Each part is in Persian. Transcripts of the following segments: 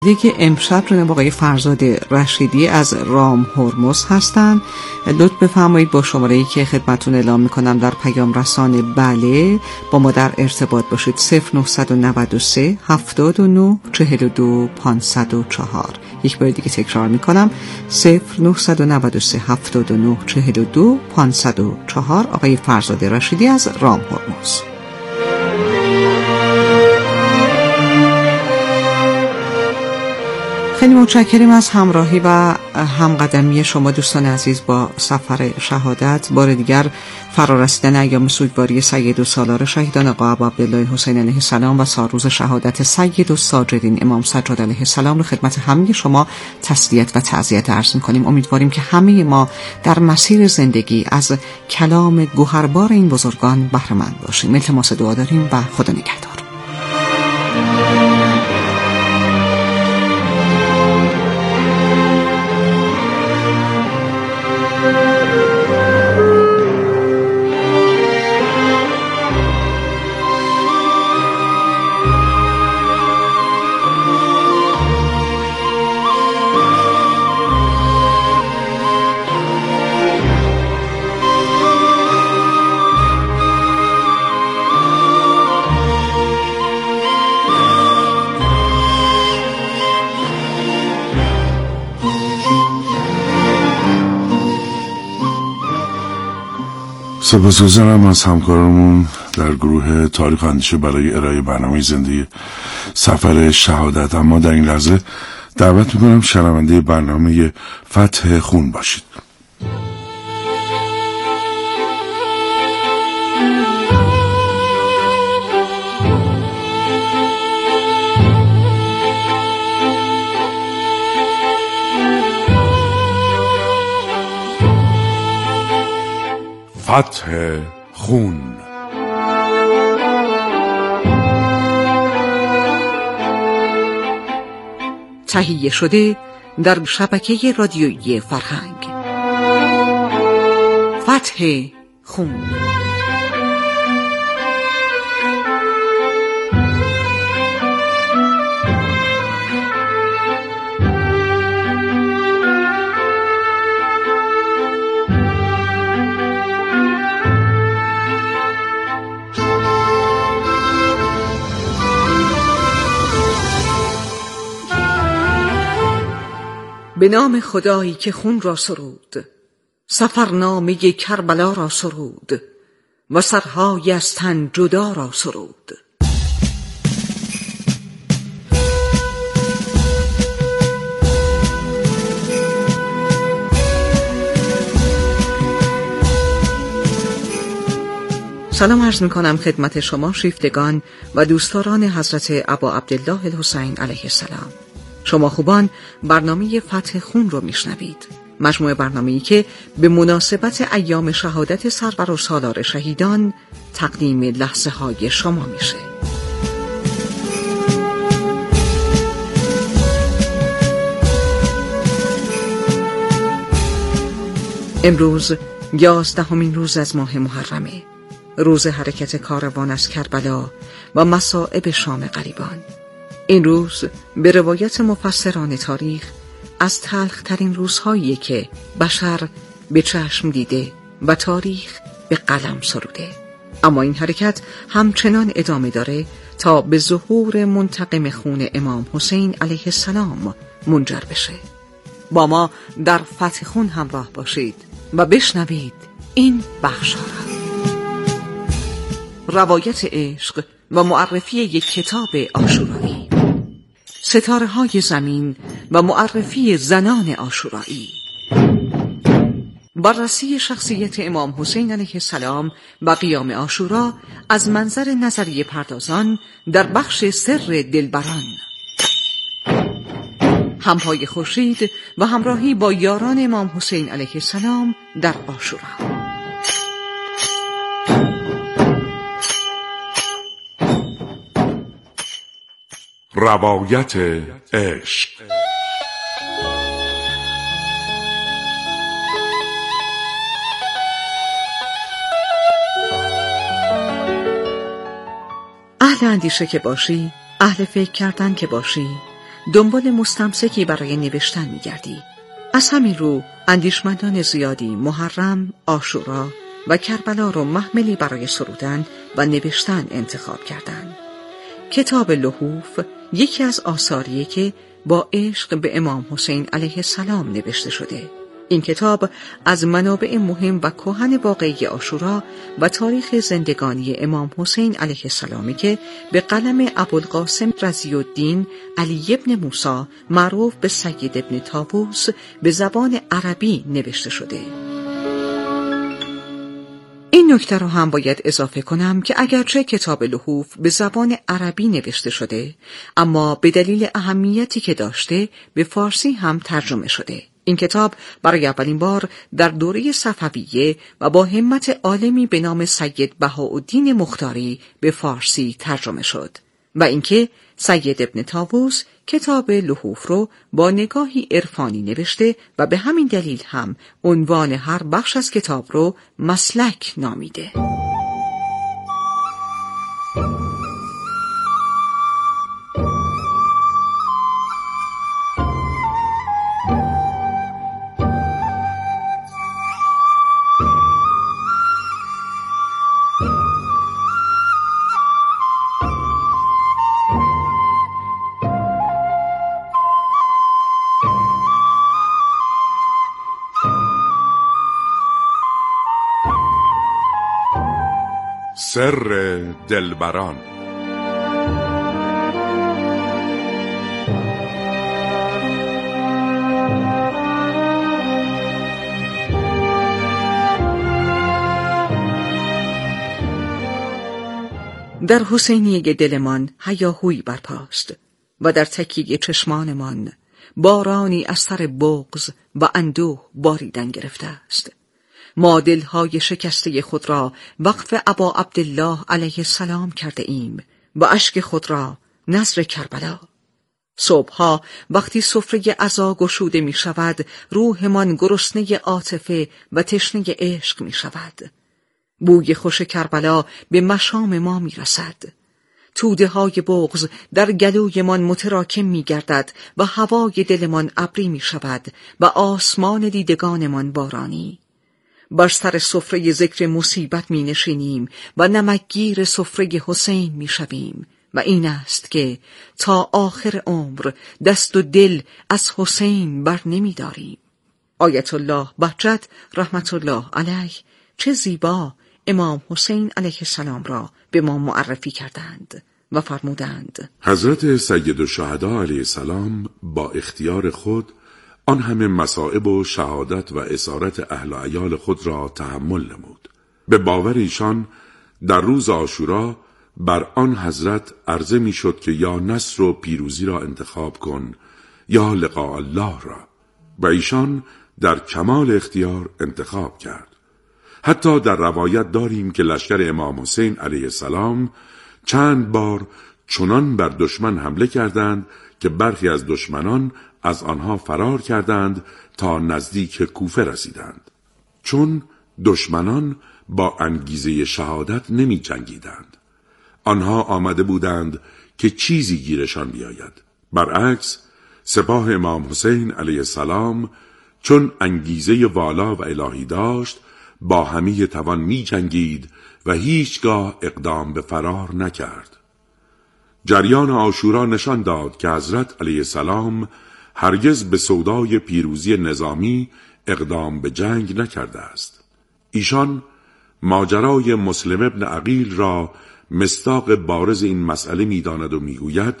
دیگه امشب جناب آقای فرزاد رشیدی از رام هرمز هستن. لطف بفرمایید با شماره‌ای که خدمتتون اعلام میکنم در پیام رسان بله با ما در ارتباط باشید. 0993 79 42 504. یک بار دیگه تکرار میکنم 0993 79 42 504. آقای فرزاد رشیدی از رام هرمز. خیلی متشکریم از همراهی و همقدمی شما دوستان عزیز با سفر شهادت. بار دیگر فرارسیدن ایام سوگواری سید السالار شهیدان آقا ابا عبدالله حسین علیه السلام و سالروز شهادت سید الساجدین امام سجاد علیه السلام رو خدمت همه شما تسلیت و تعزیت عرض می‌کنیم. امیدواریم که همه ما در مسیر زندگی از کلام گوهربار این بزرگان بهره مند باشیم. التماس دعا داریم و خدا نگهدار. سپاسگزارم از همکارمون در گروه تاریخ اندیشه برای ارائه برنامه زنده سفر شهادت. اما در این لحظه دعوت میکنم شنونده برنامه فتح خون باشید. فتح خون. تهیه شده در شبکه رادیویی فرهنگ. فتح خون. به نام خدایی که خون را سرود، سفرنامه کربلا را سرود و سرهای از تن جدا را سرود. سلام عرض می‌کنم خدمت شما شیفتگان و دوستداران حضرت ابا عبدالله الحسین علیه السلام. شما خوبان برنامه فتح خون رو میشنوید. مجموعه برنامه‌ای که به مناسبت ایام شهادت سرور و سالار شهیدان تقدیم لحظه های شما میشه. امروز 11مین روز از ماه محرمه، روز حرکت کاروان از کربلا و مصائب شام غریبان. این روز به روایت مفسران تاریخ از تلخ‌ترین روزهایی که بشر به چشم دیده و تاریخ به قلم سروده. اما این حرکت همچنان ادامه داره تا به ظهور منتقم خون امام حسین علیه السلام منجر بشه. با ما در فتح خون همراه باشید و بشنوید این بخش را. روایت عشق و معرفی یک کتاب عاشورایی، ستاره های زمین و معرفی زنان عاشورایی، بررسی شخصیت امام حسین علیه السلام و قیام عاشورا از منظر نظریه پردازان در بخش سر دلبران، همپای خورشید و همراهی با یاران امام حسین علیه السلام در عاشورا. روایت عشق. اهل اندیشه که باشی، اهل فکر کردن که باشی، دنبال مستمسکی برای نوشتن می‌گردی. از همین رو اندیشمندان زیادی محرم، عاشورا و کربلا رو محملی برای سرودن و نوشتن انتخاب کردند. کتاب لحوف یکی از آثاریه که با عشق به امام حسین علیه السلام نوشته شده. این کتاب از منابع مهم و کهن واقعی عاشورا و تاریخ زندگانی امام حسین علیه السلامی که به قلم ابوالقاسم رضی الدین علی ابن موسی معروف به سید ابن طاووس به زبان عربی نوشته شده. این نکته رو هم باید اضافه کنم که اگرچه کتاب لحوف به زبان عربی نوشته شده، اما به دلیل اهمیتی که داشته به فارسی هم ترجمه شده. این کتاب برای اولین بار در دوره صفویه و با همت عالمی به نام سید بهاءالدین مختاری به فارسی ترجمه شد و اینکه سید ابن طاووس کتاب لحوف رو با نگاهی عرفانی نوشته و به همین دلیل هم عنوان هر بخش از کتاب رو مسلک نامیده. سر دلبران. در حسینیه دلمان هیاهویی برپاست و در تکیه چشمانمان بارانی از سر بغض و اندوه باریدن گرفته است. ما دلهای شکسته خود را وقف ابا عبدالله علیه السلام کرده ایم و اشک خود را نذر کربلا. صبحها وقتی سفره عزا گشوده می شود، روحمان گرسنه عاطفه و تشنه عشق می شود. بوی خوش کربلا به مشام ما می رسد. توده های بغض در گلویمان متراکم می گردد و هوای دلمان ابری می شود و آسمان دیدگانمان بارانی. بر سر سفره ذکر مصیبت می نشینیم و نمکگیر سفره حسین می شویم و این است که تا آخر عمر دست و دل از حسین بر نمی داریم. آیت الله بهجت رحمت الله علیه چه زیبا امام حسین علیه السلام را به ما معرفی کردند و فرمودند: حضرت سید الشهدا علیه السلام با اختیار خود آن همه مصائب و شهادت و اسارت اهل و عیال خود را تحمل نمود. به باور ایشان در روز عاشورا بر آن حضرت عرضه می شد که یا نصر و پیروزی را انتخاب کن یا لقاء الله را، و ایشان در کمال اختیار انتخاب کرد. حتی در روایت داریم که لشکر امام حسین علیه السلام چند بار چنان بر دشمن حمله کردند که برخی از دشمنان از آنها فرار کردند تا نزدیک کوفه رسیدند، چون دشمنان با انگیزه شهادت نمی جنگیدند. آنها آمده بودند که چیزی گیرشان بیاید. برعکس سپاه امام حسین علیه السلام چون انگیزه والا و الهی داشت با همه توان می جنگید و هیچگاه اقدام به فرار نکرد. جریان عاشورا نشان داد که حضرت علیه السلام هرگز به سودای پیروزی نظامی اقدام به جنگ نکرده است. ایشان ماجرای مسلم ابن عقیل را مصداق بارز این مسئله می داند و می گوید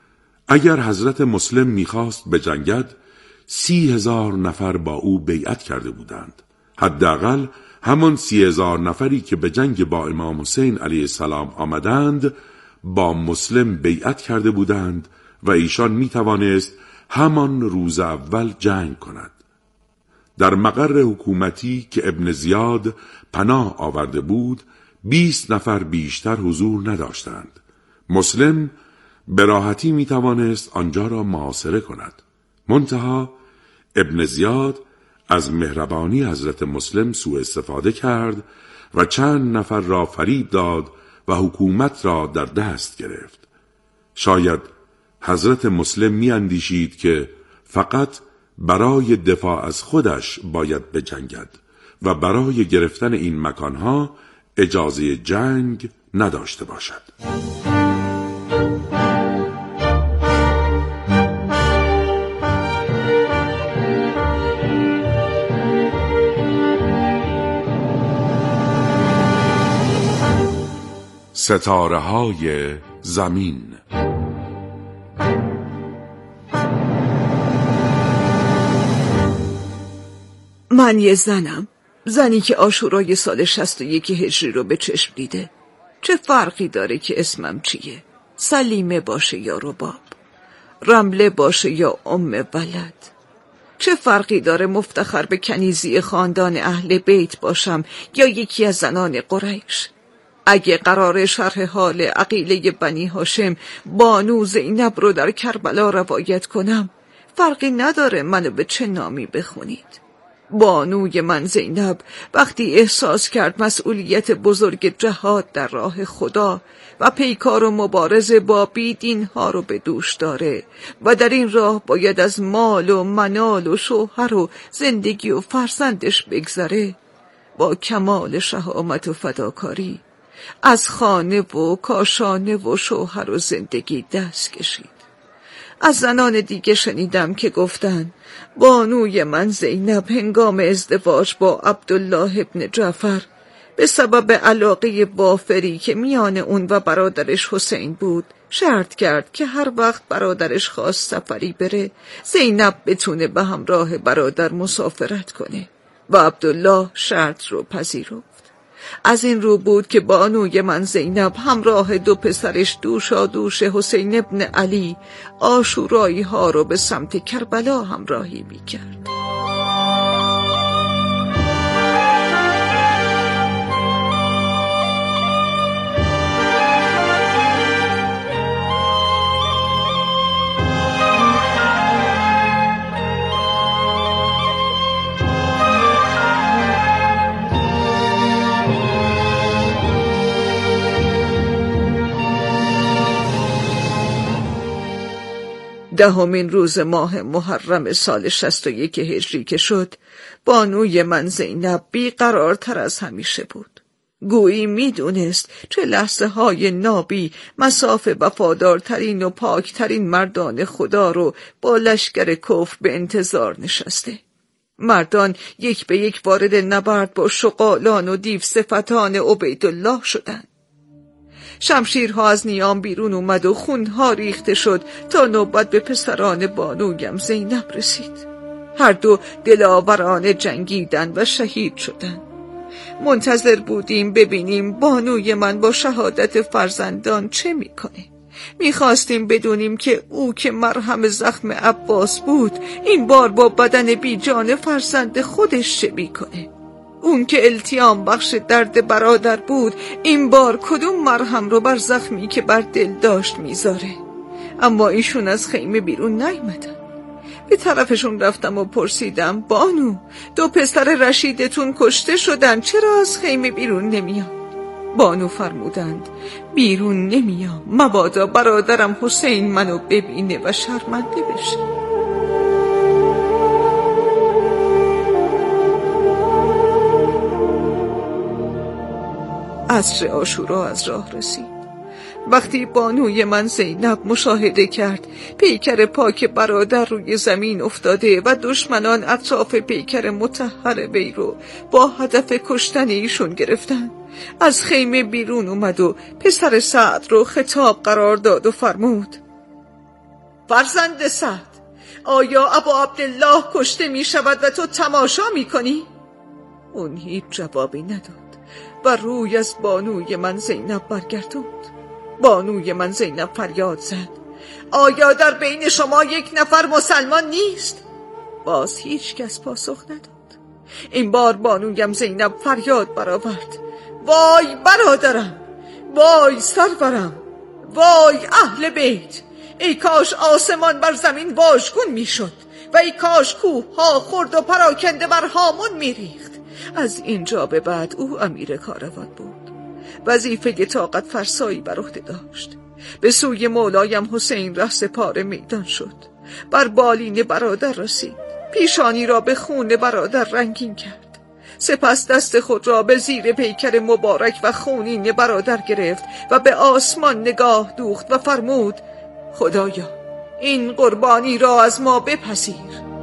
اگر حضرت مسلم می خواست به جنگد 30,000 نفر با او بیعت کرده بودند. حداقل همان 30,000 نفری که به جنگ با امام حسین علیه السلام آمدند با مسلم بیعت کرده بودند و ایشان می توانست همان روز اول جنگ کند. در مقر حکومتی که ابن زیاد پناه آورده بود 20 نفر بیشتر حضور نداشتند. مسلم به راحتی می توانست آنجا را محاصره کند. منتها ابن زیاد از مهربانی حضرت مسلم سوء استفاده کرد و چند نفر را فریب داد و حکومت را در دست گرفت. شاید حضرت مسلم میاندیشید که فقط برای دفاع از خودش باید بجنگد و برای گرفتن این مکانها اجازه جنگ نداشته باشد. ستاره‌های زمین. من یه زنی که عاشورای سال 61 هجری رو به چشم دیده. چه فرقی داره که اسمم چیه؟ سلیمه باشه یا رباب، رمله باشه یا ولد. چه فرقی داره مفتخر به کنیزی خاندان اهل بیت باشم یا یکی از زنان قریش؟ اگه قرار شرح حال عقیله بنی هاشم بانو زینب رو در کربلا روایت کنم، فرقی نداره منو به چه نامی بخونید. بانوی من زینب وقتی احساس کرد مسئولیت بزرگ جهاد در راه خدا و پیکار و مبارزه با بیدینها رو به دوش داره و در این راه باید از مال و منال و شوهر و زندگی و فرزندش بگذره، با کمال شهامت و فداکاری از خانه و کاشانه و شوهر و زندگی دست کشید. از زنان دیگه شنیدم که گفتن بانوی من زینب هنگام ازدواج با عبدالله ابن جعفر به سبب علاقه وافری که میان اون و برادرش حسین بود شرط کرد که هر وقت برادرش خواست سفری بره زینب بتونه به همراه برادر مسافرت کنه و عبدالله شرط رو پذیرفت. از این رو بود که بانوی من زینب همراه دو پسرش دوشا دوش حسین ابن علی عاشورایی ها رو به سمت کربلا همراهی می کرد. دهمین روز ماه محرم سال 61 هجری که شد، بانوی من زینب بیقرارتر از همیشه بود. گویی میدونست چه لحظه های نابی مصاف وفادارترین و پاکترین مردان خدا رو با لشکر کفر به انتظار نشسته. مردان یک به یک وارد نبرد با شغالان و دیو صفتان عبیدالله شدند. شمشیرها از نیام بیرون اومد و خونها ریخته شد تا نوبت به پسران بانویم زینب رسید. هر دو دلاورانه جنگیدن و شهید شدند. منتظر بودیم ببینیم بانوی من با شهادت فرزندان چه میکنه. میخواستیم بدونیم که او که مرهم زخم عباس بود این بار با بدن بی جان فرزند خودش چه میکنه. اون که التیام بخش درد برادر بود این بار کدوم مرهم رو بر زخمی که بر دل داشت میذاره. اما ایشون از خیمه بیرون نیامدن. به طرفشون رفتم و پرسیدم بانو دو پسر رشیدتون کشته شدن، چرا از خیمه بیرون نمیان؟ بانو فرمودند بیرون نمیام مبادا برادرم حسین منو ببینه و شرمنده بشه. عصر عاشورا از راه رسید. وقتی بانوی من زینب مشاهده کرد پیکر پاک برادر روی زمین افتاده و دشمنان اطراف پیکر مطهر وی رو با هدف کشتن ایشون گرفتن، از خیمه بیرون اومد و پسر سعد رو خطاب قرار داد و فرمود فرزند سعد، آیا ابا عبدالله کشته می شود و تو تماشا می کنی؟ اون هیچ جوابی نداد و روی از بانوی من زینب برگردوند. بانوی من زینب فریاد زد آیا در بین شما یک نفر مسلمان نیست؟ باز هیچ کس پاسخ نداد. این بار بانویم زینب فریاد برآورد وای برادرم، وای سرورم، وای اهل بیت، ای کاش آسمان بر زمین واژگون میشد و ای کاش کوه ها خرد و پراکنده بر هامون میریخت. از اینجا به بعد او امیر کاروان بود. وظیفه طاقت فرسایی بر عهده داشت. به سوی مولایم حسین ره سپار میدان شد. بر بالین برادر رسید، پیشانی را به خون برادر رنگین کرد. سپس دست خود را به زیر پیکر مبارک و خونین برادر گرفت و به آسمان نگاه دوخت و فرمود: خدایا این قربانی را از ما بپذیر.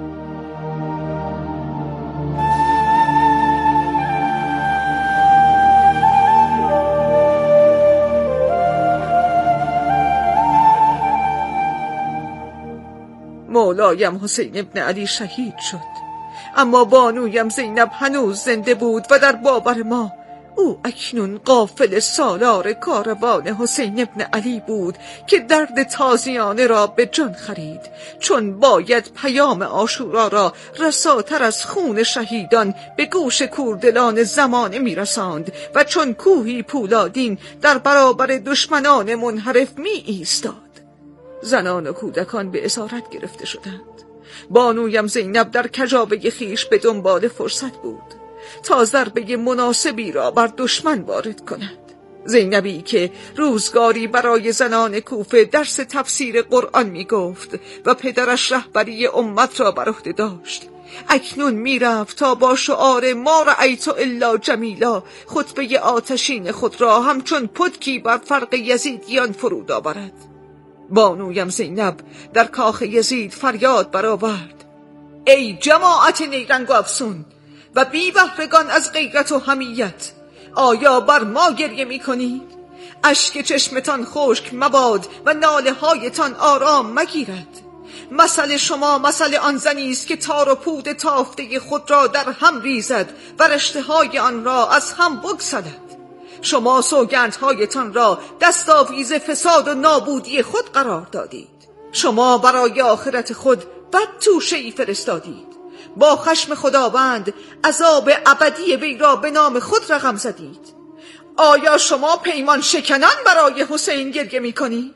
مولایم حسین ابن علی شهید شد، اما بانویم زینب هنوز زنده بود و در باور ما او اکنون قافل سالار کاروان حسین ابن علی بود که درد تازیانه را به جان خرید، چون باید پیام عاشورا را رساتر از خون شهیدان به گوش کوردلان زمانه میرساند و چون کوهی پولادین در برابر دشمنان منحرف می ایستاد. زنان و کودکان به اسارت گرفته شدند. بانویم زینب در کجاوه خیش به دنبال فرصت بود تا ضربه مناسبی را بر دشمن وارد کند. زینبی که روزگاری برای زنان کوفه درس تفسیر قرآن می گفت و پدرش رهبری امت را بر عهده داشت، اکنون می رفت تا با شعار ما رأیت الا جمیلا خطبه آتشین خود را همچون پتکی بر فرق یزیدیان فرود آورد. بانویم زینب در کاخ یزید فریاد برآورد: ای جماعت نیرنگ و افسون و بی بهرگان از غیرت و حمیت، آیا بر ما گریه می کنید؟ اشک چشمتان خشک مباد و ناله هایتان آرام مگیرد. مثل شما مثل آن زنی است که تار و پود تافته خود را در هم ریزد و رشته های آن را از هم بگسلد. شما سوگندهایتان را دستاویز فساد و نابودی خود قرار دادید. شما برای آخرت خود بد توشه‌ای فرستادید. با خشم خداوند عذاب ابدی وی را به نام خود رقم زدید. آیا شما پیمان شکنان برای حسین گریه می کنید؟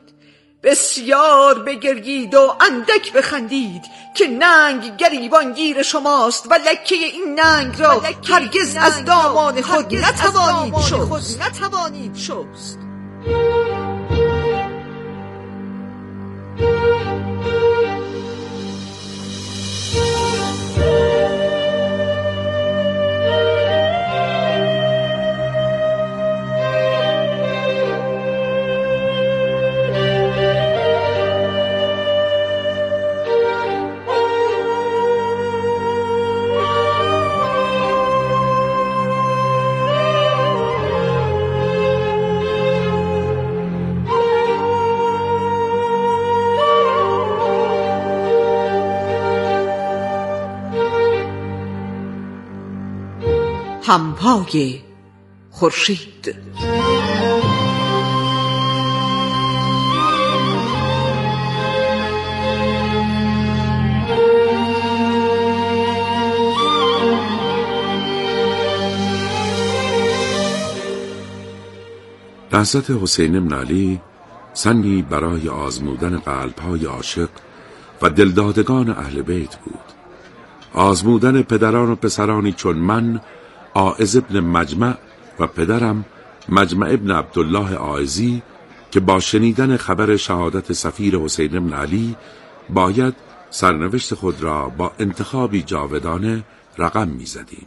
بسیار بگریید و اندک بخندید که ننگ گریبان گیر شماست و لکه این ننگ را هرگز از دامان خود نتوانید شست. همپای خورشید. لحظت حسین بن علی سنگی برای آزمودن قلب‌های عاشق و دلدادگان اهل بیت بود. آزمودن پدران و پسرانی چون من، عائض ابن مجمع و پدرم مجمع ابن عبدالله عائضی که با شنیدن خبر شهادت سفیر حسین بن علی باید سرنوشت خود را با انتخابی جاودانه رقم می زدیم.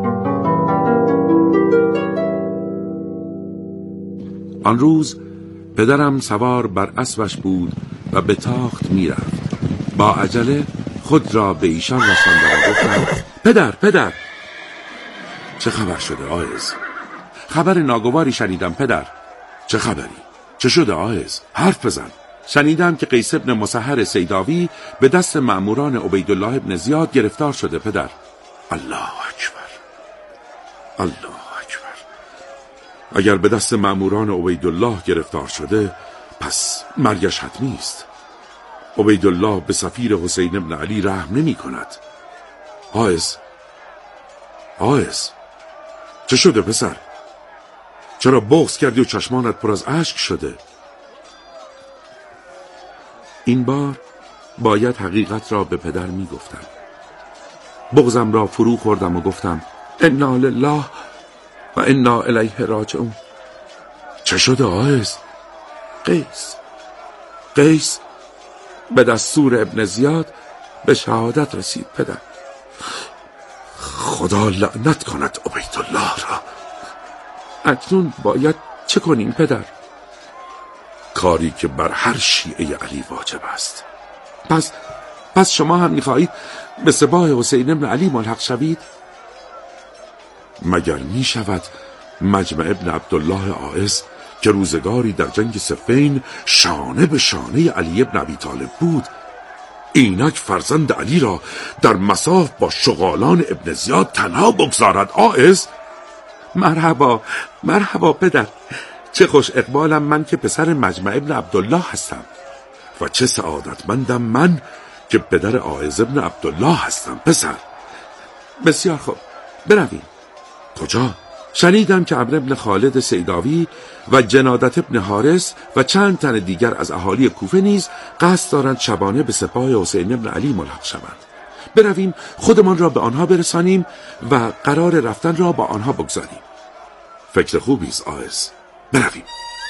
آن روز پدرم سوار بر اسبش بود و به تاخت می رفت. با عجله خود را به ایشان رساندم و گفتم: پدر چه خبر شده عائض؟ خبر ناگواری شنیدم پدر. چه خبری؟ چه شده عائض؟ حرف بزن. شنیدم که قیس ابن مسحر سیداوی به دست مأموران عبیدالله ابن زیاد گرفتار شده پدر. الله اکبر، الله اکبر. اگر به دست مأموران عبیدالله گرفتار شده پس مرگش حتمی است. عبیدالله به سفیر حسین ابن علی رحم نمی کند. عائض چه شده پسر؟ چرا بغض کردی و چشمانت پر از اشک شده؟ این بار باید حقیقت را به پدر می گفتم. بغضم را فرو خوردم و گفتم: انا لله و انا الیه راجعون. چه شده آیز؟ قیس به دستور ابن زیاد به شهادت رسید پدر. خدا لعنت کند عبیدالله را. اکنون باید چه کنیم پدر؟ کاری که بر هر شیعه علی واجب است. پس شما هم می‌خواهید به سپاه حسین ابن علی ملحق شوید؟ مگر می‌شود مجمع ابن عبدالله عائز که روزگاری در جنگ صفین شانه به شانه علی ابن ابی طالب بود، اینک فرزند علی را در مصاف با شغالان ابن زیاد تنها بگذارد عائز؟ مرحبا پدر. چه خوش اقبالم من که پسر مجمع ابن عبدالله هستم و چه سعادتمندم من که پدر عائز ابن عبدالله هستم پسر. بسیار خوب، برویم. کجا؟ شنیدم که عمرو ابن خالد سیداوی و جنادت ابن حارس و چند تن دیگر از اهالی کوفه نیز قصد دارند شبانه به سپاه حسین ابن علی ملحق شوند. برویم خودمان را به آنها برسانیم و قرار رفتن را با آنها بگذاریم. فکر خوبی است عائز. برویم.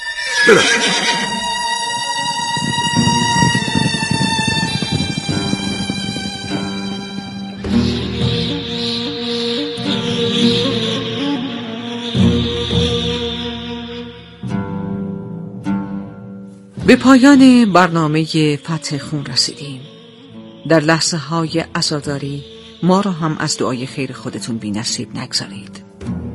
به پایان برنامه فتح خون رسیدیم. در لحظه های عزاداری ما را هم از دعای خیر خودتون بی نصیب نگذارید.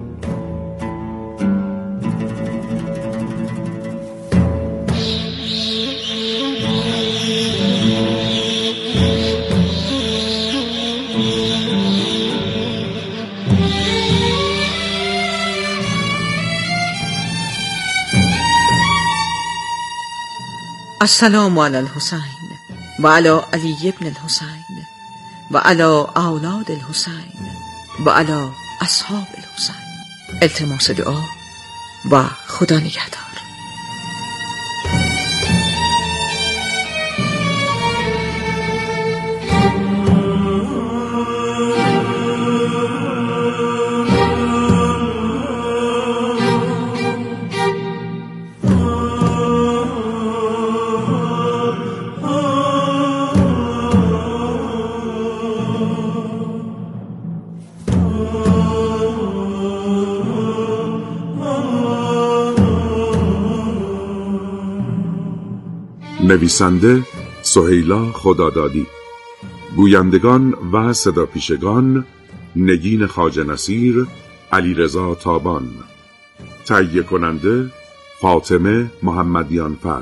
السلام علی الحسین و علی علی ابن الحسین و علی اولاد الحسین و علی اصحاب الحسین. التماس دعا و خدا نگهدار. نویسنده سهیلا خدادادی، گویندگان و صداپیشگان نگین خواجه نصیر، علیرضا تابان، تهیه کننده فاطمه محمدیانفر.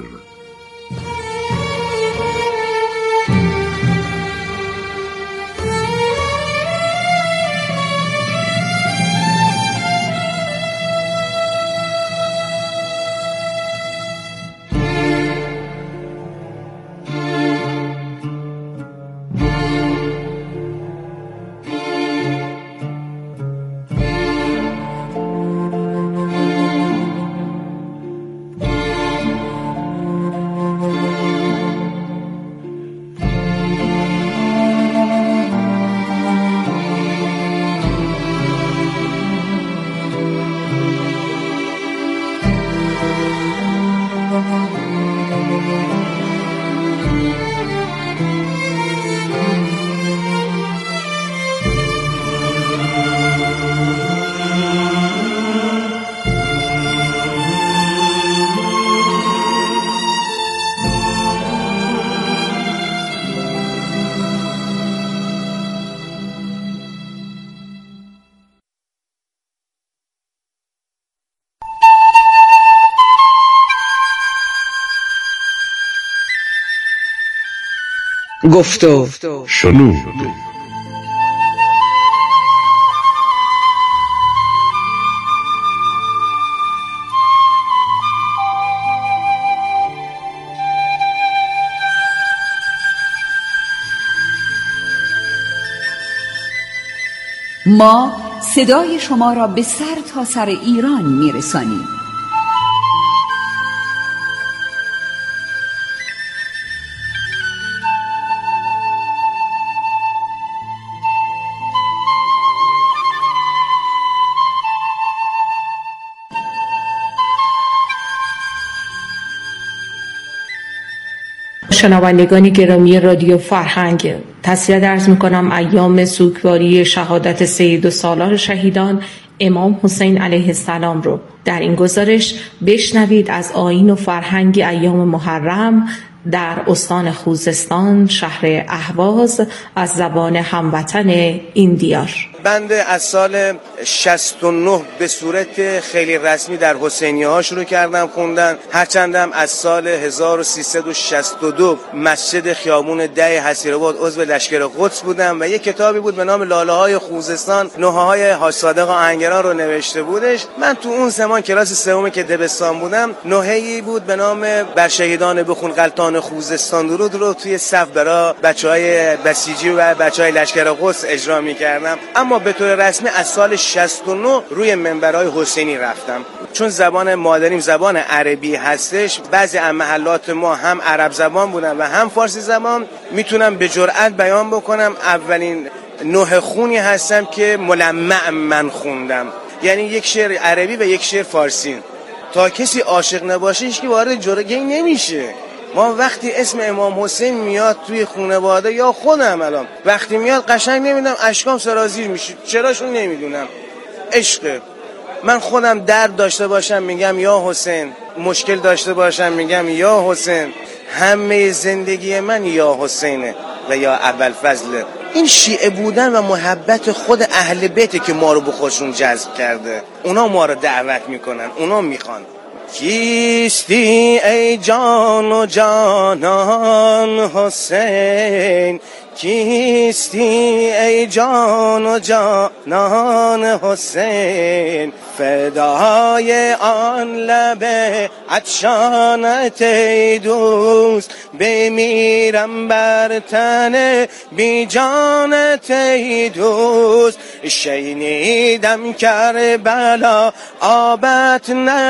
گفت و شنود. ما صدای شما را به سر تا سر ایران میرسانیم. شنوندگان گرامی رادیو فرهنگ، تسلیت عرض می‌کنم ایام سوگواری شهادت سید السالار شهیدان امام حسین علیه السلام رو. در این گزارش بشنوید از آیین و فرهنگ ایام محرم در استان خوزستان شهر اهواز از زبان هموطن این دیار. بنده از سال 69 به صورت خیلی رسمی در حسینیه ها شروع کردم خوندن، هرچندم از سال 1362 مسجد خیابون 10 حصیرآباد عضو لشکر قدس بودم و یک کتابی بود به نام لاله های خوزستان، نوحه های حاج صادق آهنگران رو نوشته بودش. من تو اون زمان کلاس سوم که دبستان بودم، نوحه‌ای بود به نام بر شهیدان بخون غلطان خوزستان درود رو توی صف برای بچهای بسیجی و بچهای لشکر قدس اجرا می‌کردم. اما به طور رسمی از سال 69 روی منبرهای حسینی رفتم، چون زبان مادریم زبان عربی هستش. بعضی از محلات ما هم عرب زبان بودن و هم فارسی زبان. میتونم به جرئت بیان بکنم اولین نوحه خونی هستم که ملمع من خوندم، یعنی یک شعر عربی و یک شعر فارسی. تا کسی عاشق نباشه هیچ کی وارد جرگه نمیشه. ما وقتی اسم امام حسین میاد توی خانواده یا خودم الان وقتی میاد قشنگ نمیدونم اشکام سرازیر میشه، چراشون نمیدونم. عشق من خودم درد داشته باشم میگم یا حسین، مشکل داشته باشم میگم یا حسین، همه زندگی من یا حسینه و یا ابوالفضل. این شیعه بودن و محبت خود اهل بیته که ما رو به خودشون جذب کرده. اونا ما رو دعوت میکنن، اونا میخوان. کیستی ای جان و جانان حسین، کیستی ای جان و جانان حسین، فدای آن لب عطشانت ای دوست، بمیرم بر تن بی جانت ای دوست. شنیدم کربلا آبت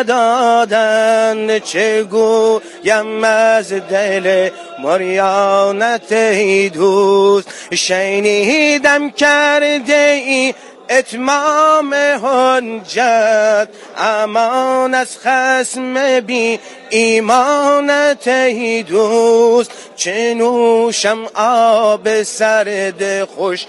ندادند، چه گویم از دل مریانت ای دوست. شنیدم کرده ای اتمام حجت، امان از خصم بی ایمانت ای دوست. چه نوشم آب سرد خوش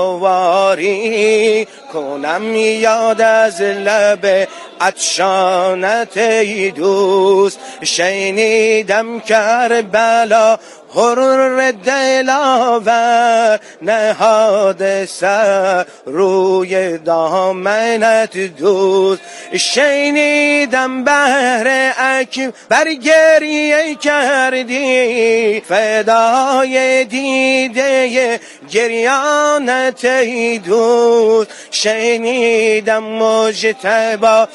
گواری، کنم یاد از لب عطشانت ای دوست. شنیدم کربلا غرور دلاور، نهاد سر روی دامنت دوست. شنیدم بهر اکبر گریه کردی، فدای دیده گریانت ای دوست. شنیدم مجتبی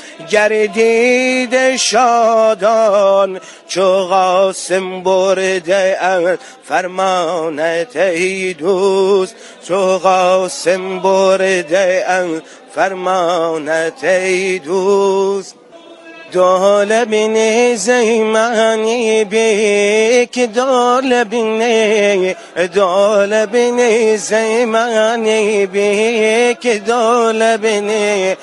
گردید شادان، چو قاسم برده فرمانت ای دوست، چو قاسم برده فرمانت ای دوست. دول بینی زیمانی بیک دول بینی، دول بینی زیمانی بیک دول بینی،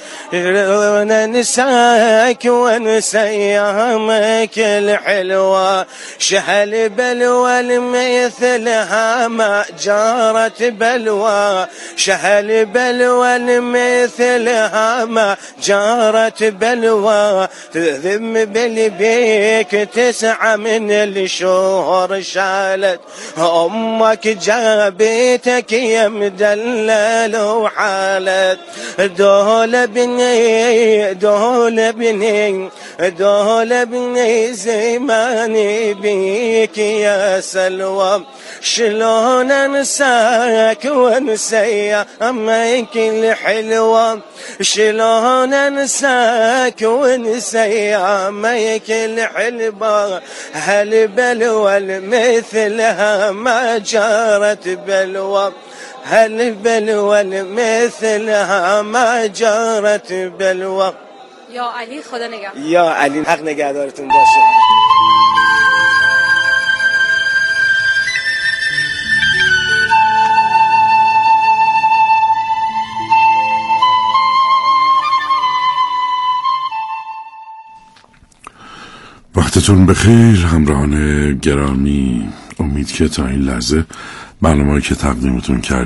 وننساك ونسيامك الحلوة، شهل بلوى المثلها ما جارت بلوى، شهل بلوى المثلها ما جارت بلوى. تذم بالبيك 9 من الشهور شالت، أمك جابتك يا مدلل وحالت. دول بني دول بني دول بني زماني بيك يا سلوى، شلون انساك وانسى امك الحلوة، شلون انساك وانسى امك الحلوة. هل بلوى مثلها ما جارت بلوى، هل بلوى مثلها ما جارت بلوى. یا علی خدا نگهدار. یا علی حق نگهدارتون باشه. وقتتون بخیر همراهان گرامی. بدونید که تا این لحظه برنامه‌ای که تقدیمتون کردیم